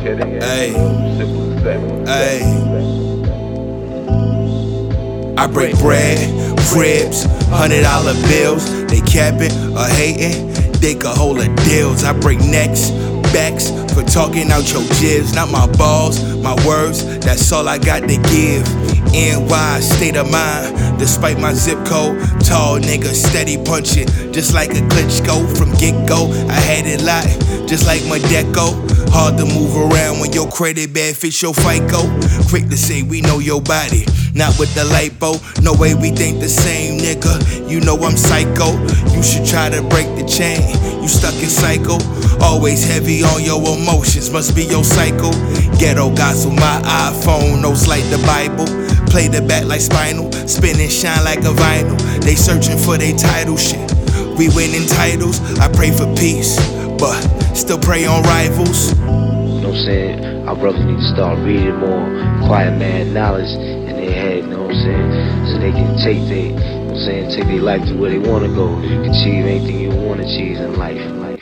Ay, ay. I break bread, ribs, $100 bills. They capping or hating, they could hold a deals. I break necks, backs for talking out your jibs. Not my balls, my words, that's all I got to give. NY, state of mind, despite my zip code. Tall nigga, steady punching, just like a Klitschko. From get-go, I had it locked, just like my deco. Hard to move around when your credit bad fits your FICO. Quick to say we know your body, not with the lipo. No way we think the same, nigga. You know I'm psycho. You should try to break the chain. You stuck in cycle. Always heavy on your emotions. Must be your cycle. Ghetto gospel, my iPhone knows like the Bible. Play the back like Spinal. Spin and shine like a vinyl. They searching for their title shit. We winning titles. I pray for peace, but still pray on rivals. You know what I'm saying? Our brothers need to start reading more, quiet man knowledge in their head, you know what I'm saying? So they can take their, you know what I'm saying, take their life to where they want to go. You can achieve anything you want to achieve in life.